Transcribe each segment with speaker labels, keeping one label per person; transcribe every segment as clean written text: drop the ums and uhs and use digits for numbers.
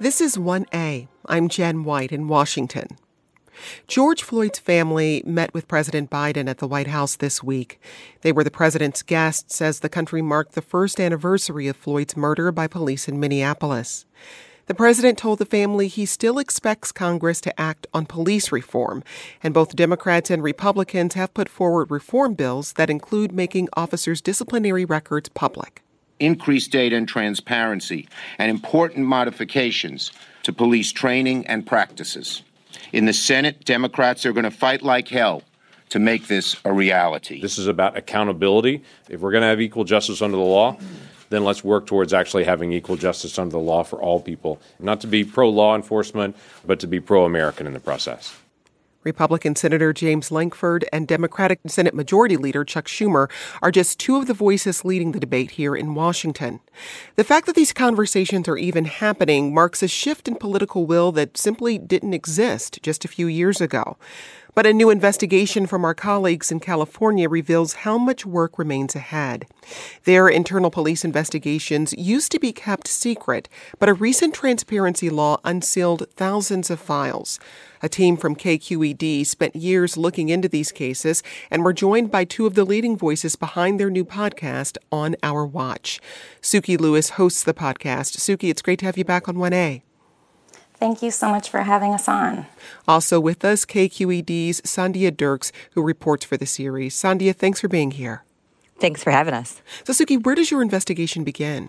Speaker 1: This is 1A. I'm Jen White in Washington. George Floyd's family met with President Biden at the White House this week. They were the president's guests as the country marked the first anniversary of Floyd's murder by police in Minneapolis. The president told the family he still expects Congress to act on police reform, and both Democrats and Republicans have put forward reform bills that include making officers' disciplinary records public.
Speaker 2: Increased data and transparency, and important modifications to police training and practices. In the Senate, Democrats are going to fight like hell to make this a reality.
Speaker 3: This is about accountability. If we're going to have equal justice under the law, then let's work towards actually having equal justice under the law for all people. Not to be pro-law enforcement, but to be pro-American in the process.
Speaker 1: Republican Senator James Lankford and Democratic Senate Majority Leader Chuck Schumer are just two of the voices leading the debate here in Washington. The fact that these conversations are even happening marks a shift in political will that simply didn't exist just a few years ago. But a new investigation from our colleagues in California reveals how much work remains ahead. Their internal police investigations used to be kept secret, but a recent transparency law unsealed thousands of files. A team from KQED spent years looking into these cases, and we're joined by two of the leading voices behind their new podcast, On Our Watch. Suki Lewis hosts the podcast. Suki, it's great to have you back on 1A.
Speaker 4: Thank you so much for having us on.
Speaker 1: Also with us, KQED's Sandhya Dirks, who reports for the series. Sandhya, thanks for being here.
Speaker 5: Thanks for having us.
Speaker 1: So, Suki, where does your investigation begin?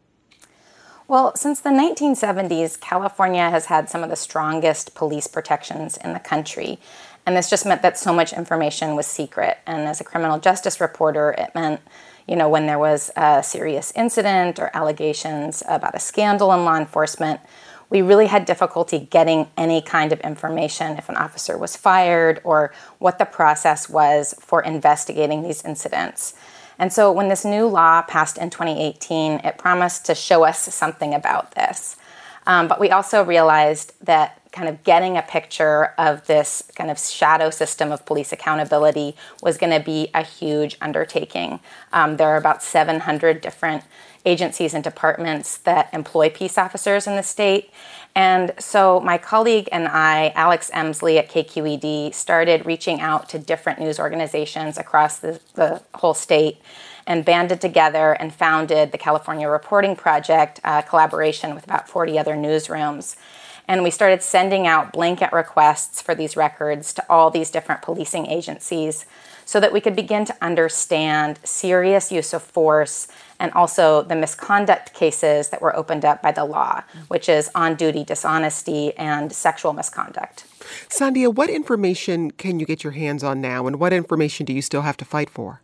Speaker 4: Well, since the 1970s, California has had some of the strongest police protections in the country. And this just meant that so much information was secret. And as a criminal justice reporter, it meant, when there was a serious incident or allegations about a scandal in law enforcement, we really had difficulty getting any kind of information if an officer was fired or what the process was for investigating these incidents. And so when this new law passed in 2018, it promised to show us something about this. But we also realized that kind of getting a picture of this kind of shadow system of police accountability was going to be a huge undertaking. There are about 700 different agencies and departments that employ peace officers in the state. And so my colleague and I, Alex Emsley at KQED, started reaching out to different news organizations across the whole state and banded together and founded the California Reporting Project, a collaboration with about 40 other newsrooms. And we started sending out blanket requests for these records to all these different policing agencies so that we could begin to understand serious use of force and also the misconduct cases that were opened up by the law, which is on-duty dishonesty and sexual misconduct.
Speaker 1: Sandhya, what information can you get your hands on now, and what information do you still have to fight for?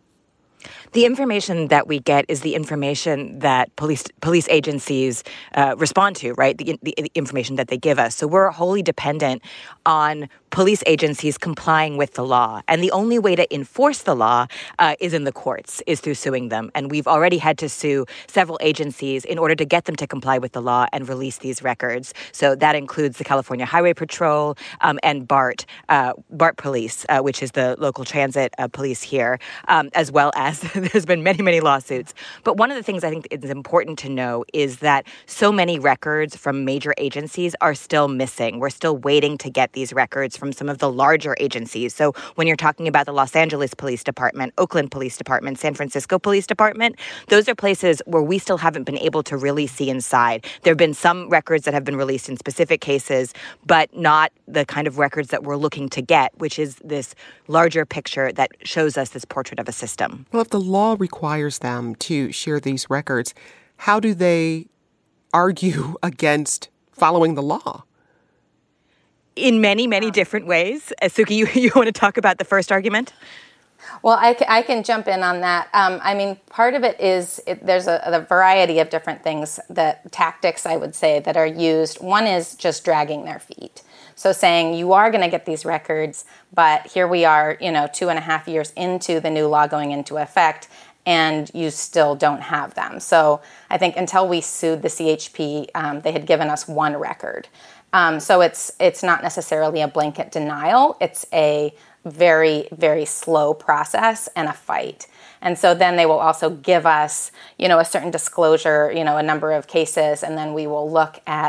Speaker 5: The information that we get is the information that police agencies respond to, right? The information that they give us. So we're wholly dependent on police agencies complying with the law. And the only way to enforce the law is in the courts, is through suing them. And we've already had to sue several agencies in order to get them to comply with the law and release these records. So that includes the California Highway Patrol and BART Police, which is the local transit police here, as well as there's been many, many lawsuits. But one of the things I think is important to know is that so many records from major agencies are still missing. We're still waiting to get these records from some of the larger agencies. So when you're talking about the Los Angeles Police Department, Oakland Police Department, San Francisco Police Department, those are places where we still haven't been able to really see inside. There have been some records that have been released in specific cases, but not the kind of records that we're looking to get, which is this larger picture that shows us this portrait of a system.
Speaker 1: Well, if the law requires them to share these records, how do they argue against following the law?
Speaker 5: In many, many different ways. Suki, you want to talk about the first argument?
Speaker 4: Well, I can jump in on that. Part of it is there's a variety of different things, tactics, I would say, that are used. One is just dragging their feet. So saying you are going to get these records, but here we are, 2.5 years into the new law going into effect, and you still don't have them. So I think until we sued the CHP, they had given us one record. So it's not necessarily a blanket denial. It's a very, very slow process and a fight. And so then they will also give us, a certain disclosure, a number of cases, and then we will look at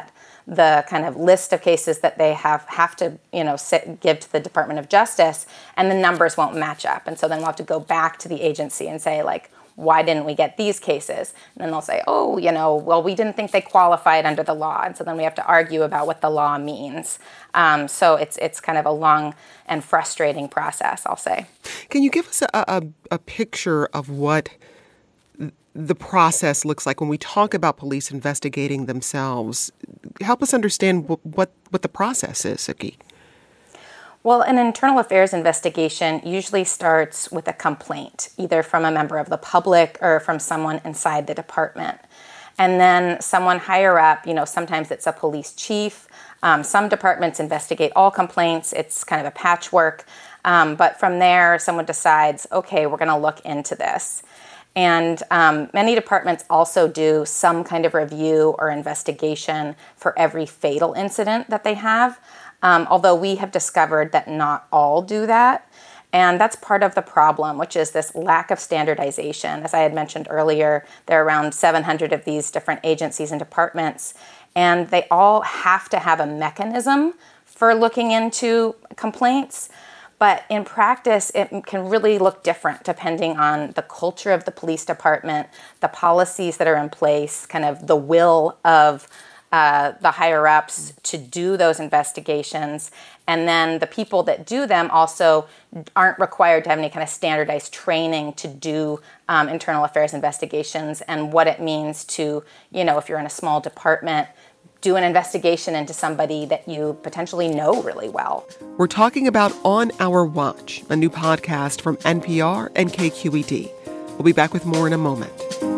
Speaker 4: the kind of list of cases that they have to, give to the Department of Justice, and the numbers won't match up. And so then we'll have to go back to the agency and say, like, why didn't we get these cases? And then they'll say, well, we didn't think they qualified under the law. And so then we have to argue about what the law means. So it's kind of a long and frustrating process, I'll say.
Speaker 1: Can you give us a picture of what the process looks like when we talk about police investigating themselves? Help us understand what the process is, Suki.
Speaker 4: Well, an internal affairs investigation usually starts with a complaint, either from a member of the public or from someone inside the department. And then someone higher up, sometimes it's a police chief. Some departments investigate all complaints. It's kind of a patchwork. But from there, someone decides, okay, we're going to look into this. And many departments also do some kind of review or investigation for every fatal incident that they have. Although we have discovered that not all do that. And that's part of the problem, which is this lack of standardization. As I had mentioned earlier, there are around 700 of these different agencies and departments, and they all have to have a mechanism for looking into complaints. But in practice, it can really look different depending on the culture of the police department, the policies that are in place, kind of the will of the higher-ups to do those investigations. And then the people that do them also aren't required to have any kind of standardized training to do internal affairs investigations, and what it means to, if you're in a small department, do an investigation into somebody that you potentially know really well.
Speaker 1: We're talking about On Our Watch, a new podcast from NPR and KQED. We'll be back with more in a moment.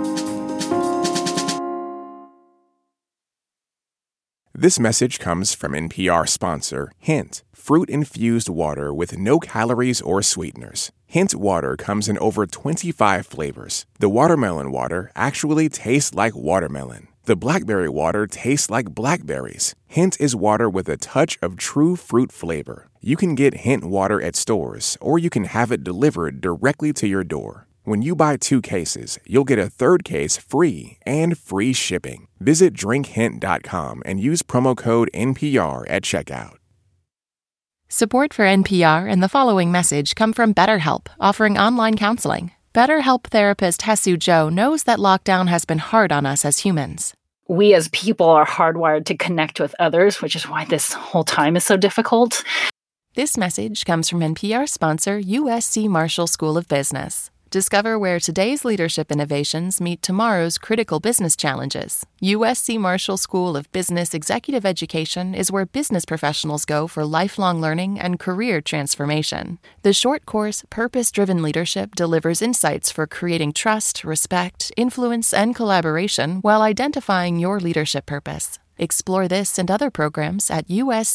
Speaker 6: This message comes from NPR sponsor Hint, fruit-infused water with no calories or sweeteners. Hint water comes in over 25 flavors. The watermelon water actually tastes like watermelon. The blackberry water tastes like blackberries. Hint is water with a touch of true fruit flavor. You can get Hint water at stores, or you can have it delivered directly to your door. When you buy 2 cases, you'll get a 3rd case free and free shipping. Visit drinkhint.com and use promo code NPR at checkout.
Speaker 7: Support for NPR and the following message come from BetterHelp, offering online counseling. BetterHelp therapist Hesu Joe knows that lockdown has been hard on us as humans.
Speaker 8: We as people are hardwired to connect with others, which is why this whole time is so difficult.
Speaker 7: This message comes from NPR sponsor USC Marshall School of Business. Discover where today's leadership innovations meet tomorrow's critical business challenges. USC Marshall School of Business Executive Education is where business professionals go for lifelong learning and career transformation. The short course, Purpose-Driven Leadership delivers insights for creating trust, respect, influence, and collaboration while identifying your leadership purpose. Explore this and other programs at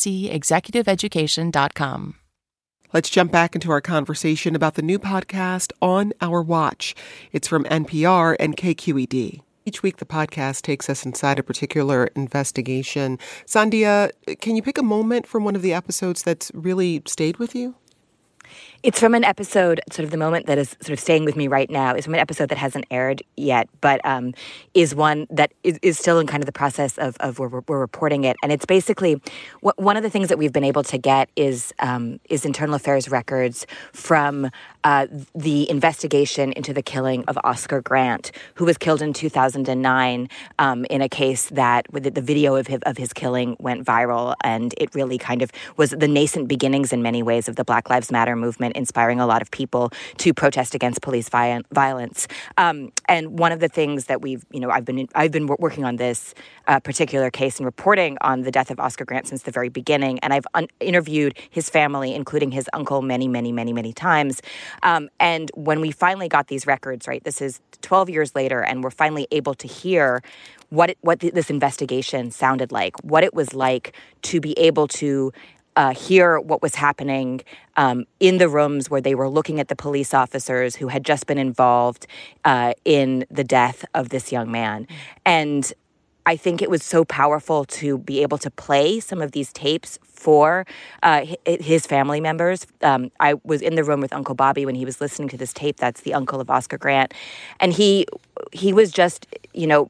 Speaker 7: uscexecutiveeducation.com.
Speaker 1: Let's jump back into our conversation about the new podcast, On Our Watch. It's from NPR and KQED. Each week, the podcast takes us inside a particular investigation. Sandhya, can you pick a moment from one of the episodes that's really stayed with you?
Speaker 5: It's from an episode, sort of the moment that is sort of staying with me right now, is from an episode that hasn't aired yet, but is one that is still in kind of the process of we're reporting it. And it's basically, one of the things that we've been able to get is internal affairs records from the investigation into the killing of Oscar Grant, who was killed in 2009 in a case that the video of his killing went viral, and it really kind of was the nascent beginnings in many ways of the Black Lives Matter movement, inspiring a lot of people to protest against police violence. And one of the things that I've been working on this particular case and reporting on the death of Oscar Grant since the very beginning, and I've interviewed his family, including his uncle, many, many, many, many times. And when we finally got these records, right, this is 12 years later, and we're finally able to hear what this investigation sounded like, what it was like to be able to hear what was happening in the rooms where they were looking at the police officers who had just been involved in the death of this young man. And I think it was so powerful to be able to play some of these tapes for his family members. I was in the room with Uncle Bobby when he was listening to this tape. That's the uncle of Oscar Grant. And he was just,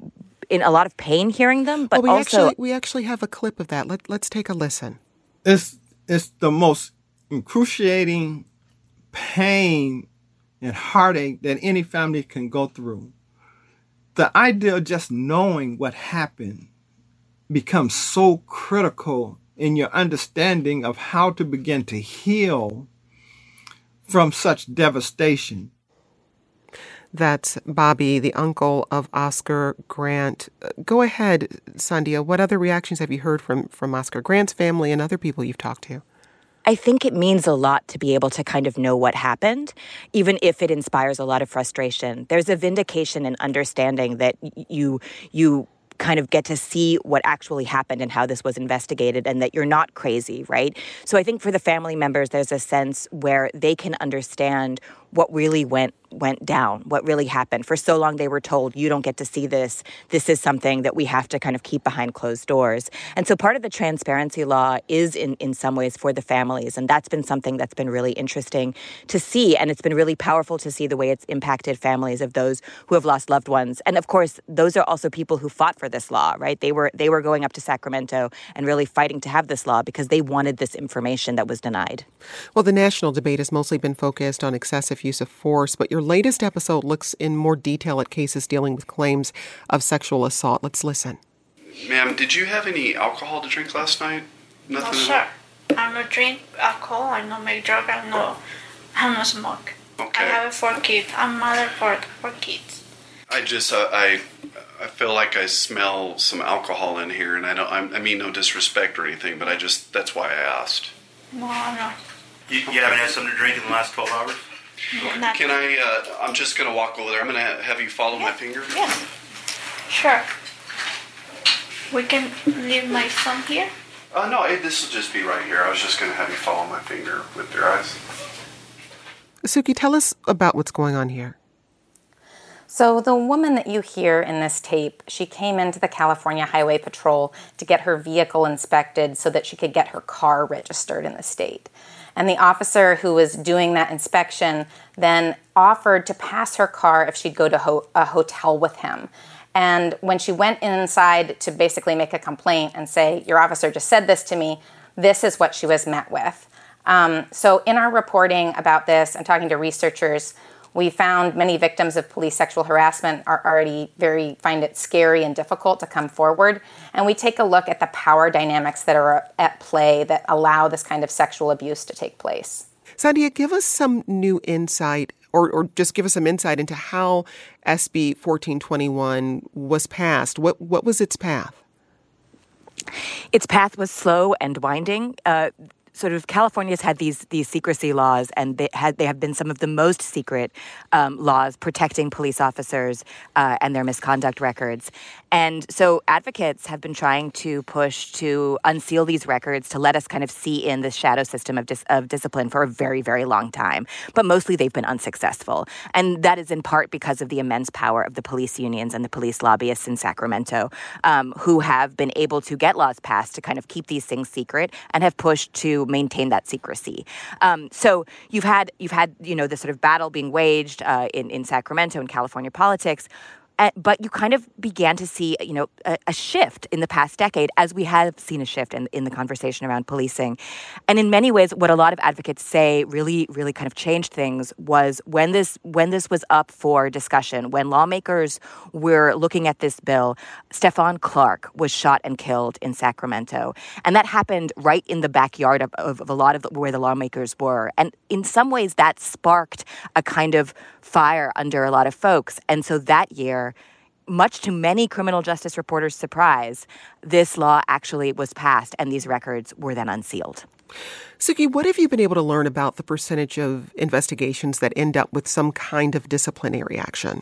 Speaker 5: in a lot of pain hearing them, but
Speaker 1: we actually have a clip of that. Let's take a listen.
Speaker 9: It's the most excruciating pain and heartache that any family can go through. The idea of just knowing what happened becomes so critical in your understanding of how to begin to heal from such devastation.
Speaker 1: That's Bobby, the uncle of Oscar Grant. Go ahead, Sandhya. What other reactions have you heard from Oscar Grant's family and other people you've talked to?
Speaker 5: I think it means a lot to be able to kind of know what happened, even if it inspires a lot of frustration. There's a vindication and understanding that you kind of get to see what actually happened and how this was investigated and that you're not crazy, right? So I think for the family members, there's a sense where they can understand what really went down, what really happened. For so long, they were told, you don't get to see this. This is something that we have to kind of keep behind closed doors. And so part of the transparency law is in some ways for the families. And that's been something that's been really interesting to see. And it's been really powerful to see the way it's impacted families of those who have lost loved ones. And of course, those are also people who fought for this law, right? They were going up to Sacramento and really fighting to have this law because they wanted this information that was denied.
Speaker 1: Well, the national debate has mostly been focused on excessive use of force, but your latest episode looks in more detail at cases dealing with claims of sexual assault. Let's listen.
Speaker 10: Ma'am, did you have any alcohol to drink last night? Nothing.
Speaker 11: No, sir. I don't drink alcohol. I don't make drugs. I don't smoke.
Speaker 10: Okay.
Speaker 11: I have 4 kids. I'm mother for 4 kids.
Speaker 10: I just I feel like I smell some alcohol in here, and I mean no disrespect or anything, but that's why I asked.
Speaker 11: No, I'm not.
Speaker 12: You haven't had something to drink in the last 12 hours?
Speaker 11: No,
Speaker 10: Can I, I'm just going to walk over there. I'm going to have you follow my finger.
Speaker 11: Yes. Sure. We can leave my son here?
Speaker 10: No, this will just be right here. I was just going to have you follow my finger with your eyes.
Speaker 1: Suki, tell us about what's going on here.
Speaker 4: So the woman that you hear in this tape, she came into the California Highway Patrol to get her vehicle inspected so that she could get her car registered in the state. And the officer who was doing that inspection then offered to pass her car if she'd go to a hotel with him. And when she went inside to basically make a complaint and say, your officer just said this to me, this is what she was met with. So in our reporting about this and talking to researchers, we found many victims of police sexual harassment are already find it scary and difficult to come forward. And we take a look at the power dynamics that are at play that allow this kind of sexual abuse to take place.
Speaker 1: Sandhya, give us some new insight or just give us some insight into how SB 1421 was passed. What was its path?
Speaker 5: Its path was slow and winding. Sort of California's had these secrecy laws, and they have been some of the most secret laws protecting police officers and their misconduct records. And so advocates have been trying to push to unseal these records to let us kind of see in the shadow system of discipline for a very, very long time. But mostly they've been unsuccessful. And that is in part because of the immense power of the police unions and the police lobbyists in Sacramento who have been able to get laws passed to kind of keep these things secret and have pushed to maintain that secrecy. So you've had this sort of battle being waged in Sacramento in California politics. But you kind of began to see, a shift in the past decade, as we have seen a shift in the conversation around policing. And in many ways, what a lot of advocates say really, really kind of changed things was when this was up for discussion, when lawmakers were looking at this bill, Stephon Clark was shot and killed in Sacramento. And that happened right in the backyard of a lot of where the lawmakers were. And in some ways, that sparked a kind of fire under a lot of folks. And so that year, much to many criminal justice reporters' surprise, this law actually was passed and these records were then unsealed.
Speaker 1: Suki, what have you been able to learn about the percentage of investigations that end up with some kind of disciplinary action?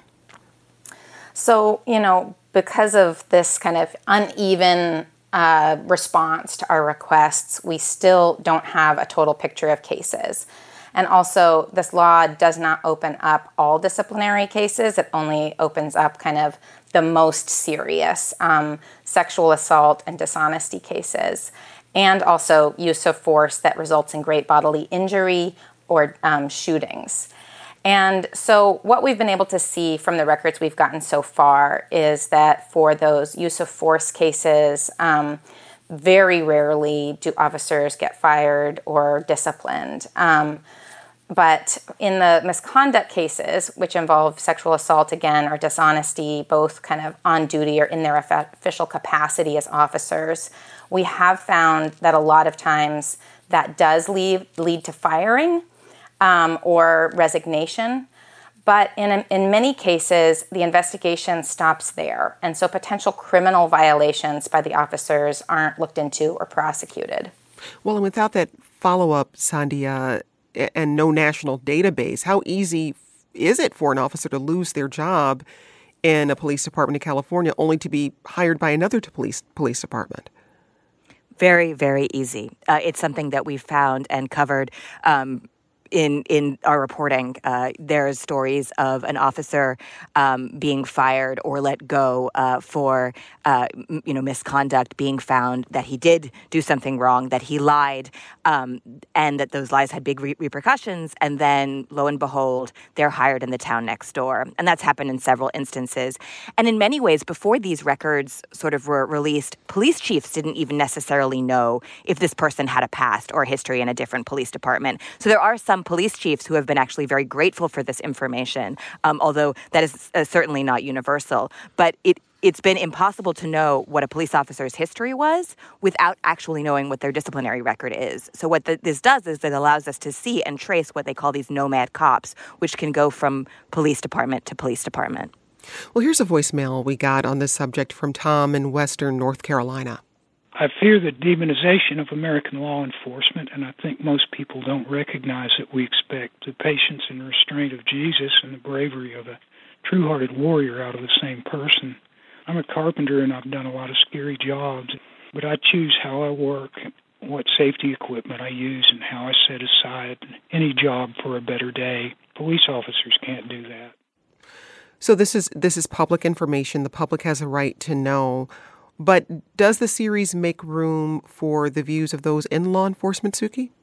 Speaker 4: So, because of this kind of uneven response to our requests, we still don't have a total picture of cases. And also, this law does not open up all disciplinary cases. It only opens up kind of the most serious sexual assault and dishonesty cases, and also use of force that results in great bodily injury or shootings. And so what we've been able to see from the records we've gotten so far is that for those use of force cases, very rarely do officers get fired or disciplined. But in the misconduct cases, which involve sexual assault again or dishonesty, both kind of on duty or in their official capacity as officers, we have found that a lot of times that does lead to firing or resignation. But in many cases, the investigation stops there. And so potential criminal violations by the officers aren't looked into or prosecuted.
Speaker 1: Well, and without that follow-up, Sandhya, and no national database, how easy is it for an officer to lose their job in a police department in California only to be hired by another police department?
Speaker 5: Very, very easy. It's something that we've found and covered in our reporting. There's stories of an officer being fired or let go for misconduct, being found that he did do something wrong, that he lied, and that those lies had big repercussions. And then, lo and behold, they're hired in the town next door. And that's happened in several instances. And in many ways, before these records sort of were released, police chiefs didn't even necessarily know if this person had a past or a history in a different police department. So there are some police chiefs who have been actually very grateful for this information, although that is certainly not universal. But it's been impossible to know what a police officer's history was without actually knowing what their disciplinary record is. So what this does is it allows us to see and trace what they call these nomad cops, which can go from police department to police department.
Speaker 1: Well, here's a voicemail we got on this subject from Tom in Western North Carolina.
Speaker 13: I fear the demonization of American law enforcement, and I think most people don't recognize that we expect the patience and restraint of Jesus and the bravery of a true-hearted warrior out of the same person. I'm a carpenter, and I've done a lot of scary jobs, but I choose how I work, what safety equipment I use, and how I set aside any job for a better day. Police officers can't do that.
Speaker 1: So this is public information. The public has a right to know. But does the series make room for the views of those in law enforcement, Suki?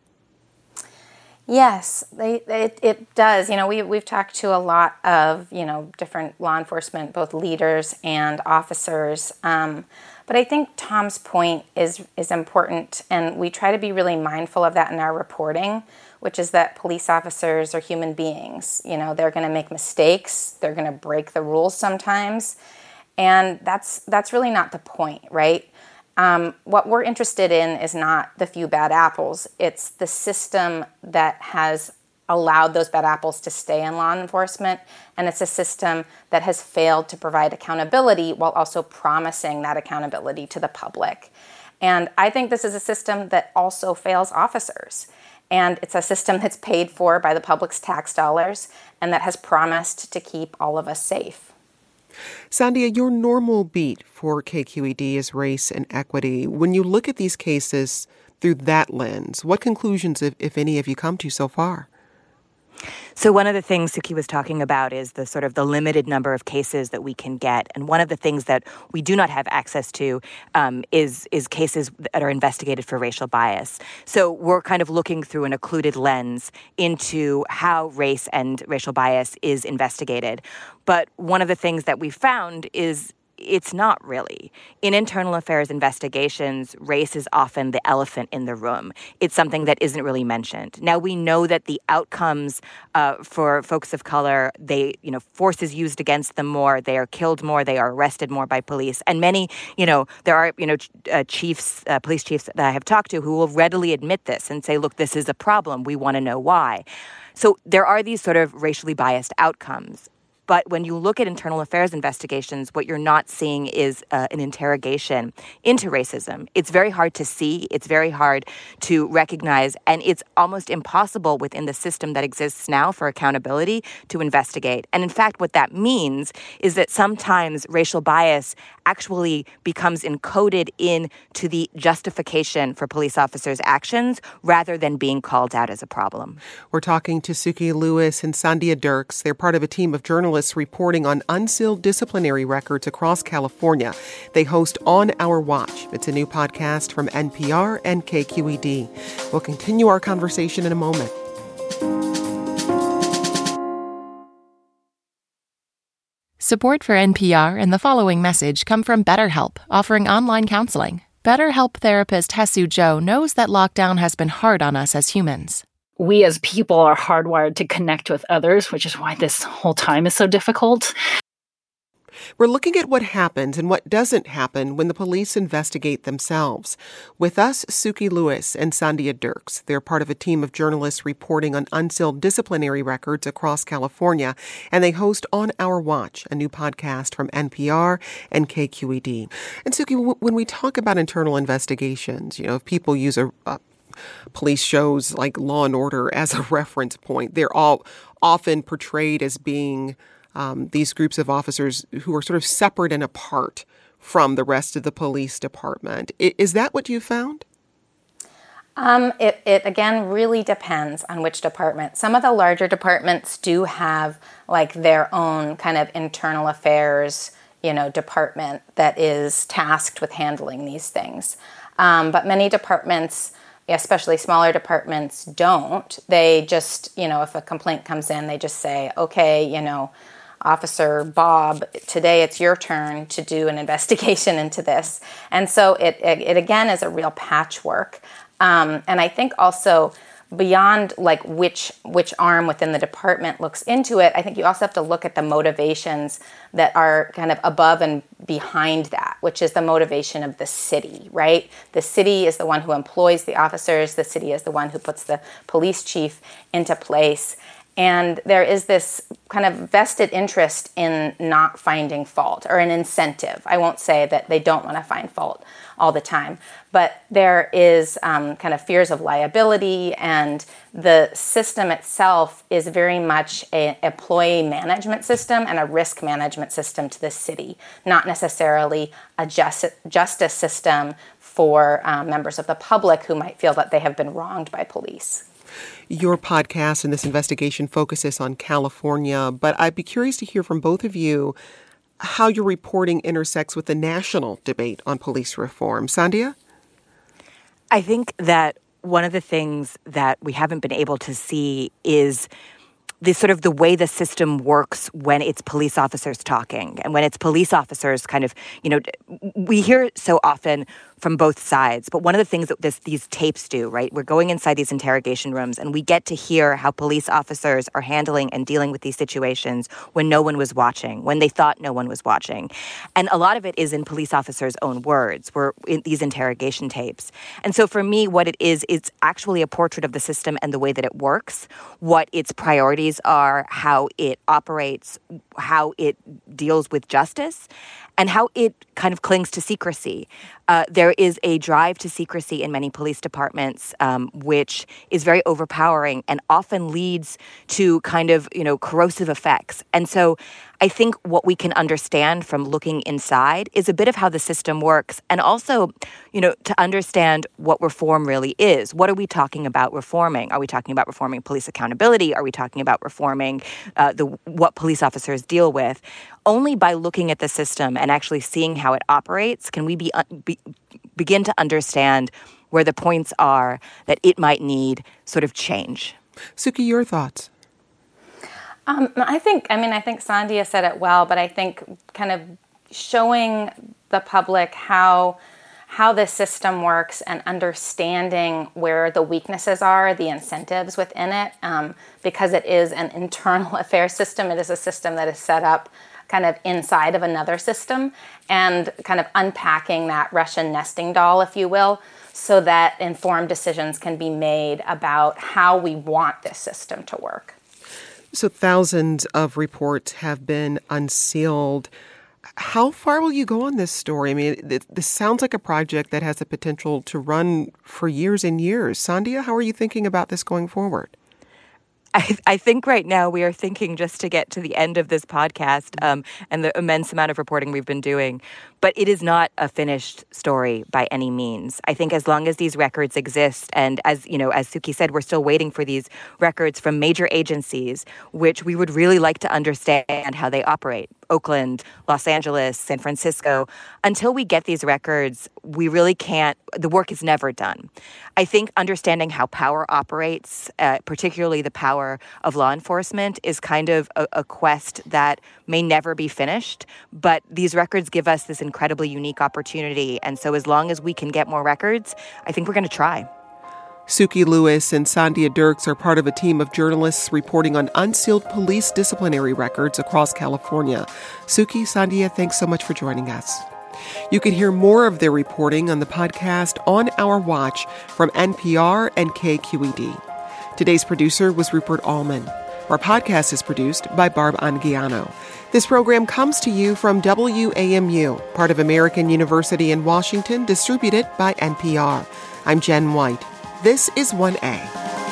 Speaker 4: Yes, it does. We've talked to a lot of, different law enforcement, both leaders and officers. But I think Tom's point is important, and we try to be really mindful of that in our reporting, which is that police officers are human beings. They're going to make mistakes. They're going to break the rules sometimes. And that's really not the point, right? What we're interested in is not the few bad apples. It's the system that has allowed those bad apples to stay in law enforcement, and it's a system that has failed to provide accountability while also promising that accountability to the public. And I think this is a system that also fails officers. And it's a system that's paid for by the public's tax dollars and that has promised to keep all of us safe.
Speaker 1: Sandhya, your normal beat for KQED is race and equity. When you look at these cases through that lens, what conclusions, if any, have you come to so far?
Speaker 5: So one of the things Suki was talking about is the sort of the limited number of cases that we can get. And one of the things that we do not have access to is cases that are investigated for racial bias. So we're kind of looking through an occluded lens into how race and racial bias is investigated. But one of the things that we found is it's not really. In internal affairs investigations, race is often the elephant in the room. It's something that isn't really mentioned. Now, we know that the outcomes for folks of color, force is used against them more, they are killed more, they are arrested more by police. And many, there are, chiefs, police chiefs that I have talked to who will readily admit this and say, look, this is a problem. We want to know why. So there are these sort of racially biased outcomes. But when you look at internal affairs investigations, what you're not seeing is an interrogation into racism. It's very hard to see. It's very hard to recognize. And it's almost impossible within the system that exists now for accountability to investigate. And in fact, what that means is that sometimes racial bias actually becomes encoded into the justification for police officers' actions rather than being called out as a problem.
Speaker 1: We're talking to Suki Lewis and Sandhya Dirks. They're part of a team of journalists reporting on unsealed disciplinary records across California. They host On Our Watch. It's a new podcast from NPR and KQED. We'll continue our conversation in a moment.
Speaker 7: Support for NPR and the following message come from BetterHelp, offering online counseling. BetterHelp therapist Hesu Joe knows that lockdown has been hard on us as humans.
Speaker 8: We as people are hardwired to connect with others, which is why this whole time is so difficult.
Speaker 1: We're looking at what happens and what doesn't happen when the police investigate themselves. With us, Sukey Lewis and Sandhya Dirks. They're part of a team of journalists reporting on unsealed disciplinary records across California, and they host On Our Watch, a new podcast from NPR and KQED. And Sukey, when we talk about internal investigations, if people use police shows like Law and Order as a reference point, they're all often portrayed as being these groups of officers who are sort of separate and apart from the rest of the police department. Is that what you found?
Speaker 4: It again really depends on which department. Some of the larger departments do have like their own kind of internal affairs, department that is tasked with handling these things. But many departments, especially smaller departments, don't. They just, if a complaint comes in, they just say, okay, Officer Bob, today it's your turn to do an investigation into this. And so it again is a real patchwork. And I think also beyond like which arm within the department looks into it, I think you also have to look at the motivations that are kind of above and behind that, which is the motivation of the city, right? The city is the one who employs the officers. The city is the one who puts the police chief into place. And there is this kind of vested interest in not finding fault, or an incentive. I won't say that they don't want to find fault all the time, but there is kind of fears of liability, and the system itself is very much an employee management system and a risk management system to the city, not necessarily a justice system for members of the public who might feel that they have been wronged by police.
Speaker 1: Your podcast and this investigation focuses on California, but I'd be curious to hear from both of you how your reporting intersects with the national debate on police reform. Sandhya?
Speaker 5: I think that one of the things that we haven't been able to see is the way the system works when it's police officers talking, and when it's police officers kind of, we hear so often from both sides. But one of the things that these tapes do, right? We're going inside these interrogation rooms and we get to hear how police officers are handling and dealing with these situations when no one was watching, when they thought no one was watching. And a lot of it is in police officers' own words. We're in these interrogation tapes. And so for me, what it is, it's actually a portrait of the system and the way that it works, what its priorities are, how it operates, how it deals with justice, and how it kind of clings to secrecy. There is a drive to secrecy in many police departments, which is very overpowering and often leads to kind of, corrosive effects. And so I think what we can understand from looking inside is a bit of how the system works, and also, to understand what reform really is. What are we talking about reforming? Are we talking about reforming police accountability? Are we talking about reforming what police officers deal with? Only by looking at the system and actually seeing how it operates can we begin to understand where the points are that it might need sort of change.
Speaker 1: Sukey, your thoughts?
Speaker 4: I think Sandhya said it well, but I think kind of showing the public how this system works and understanding where the weaknesses are, the incentives within it, because it is an internal affairs system. It is a system that is set up kind of inside of another system, and kind of unpacking that Russian nesting doll, if you will, so that informed decisions can be made about how we want this system to work.
Speaker 1: So thousands of reports have been unsealed. How far will you go on this story? I mean, this sounds like a project that has the potential to run for years and years. Sandhya, how are you thinking about this going forward?
Speaker 5: I think right now we are thinking just to get to the end of this podcast and the immense amount of reporting we've been doing. But it is not a finished story by any means. I think as long as these records exist, and as Sukey said, we're still waiting for these records from major agencies, which we would really like to understand how they operate. Oakland, Los Angeles, San Francisco. Until we get these records, we really can't, the work is never done. I think understanding how power operates, particularly the power of law enforcement, is kind of a quest that may never be finished. But these records give us this incredibly unique opportunity. And so as long as we can get more records, I think we're going to try.
Speaker 1: Suki Lewis and Sandhya Dirks are part of a team of journalists reporting on unsealed police disciplinary records across California. Suki, Sandhya, thanks so much for joining us. You can hear more of their reporting on the podcast On Our Watch from NPR and KQED. Today's producer was Rupert Allman. Our podcast is produced by Barb Anguiano. This program comes to you from WAMU, part of American University in Washington, distributed by NPR. I'm Jen White. This is 1A.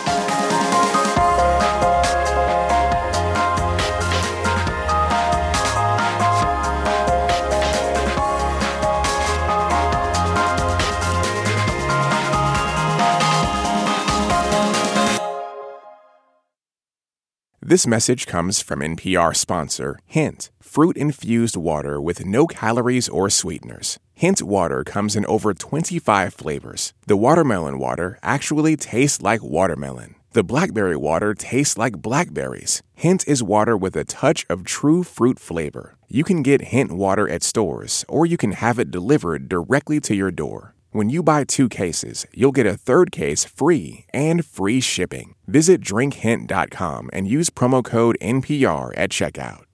Speaker 6: This message comes from NPR sponsor Hint, fruit-infused water with no calories or sweeteners. Hint water comes in over 25 flavors. The watermelon water actually tastes like watermelon. The blackberry water tastes like blackberries. Hint is water with a touch of true fruit flavor. You can get Hint water at stores, or you can have it delivered directly to your door. When you buy 2 cases, you'll get a 3rd case free and free shipping. Visit drinkhint.com and use promo code NPR at checkout.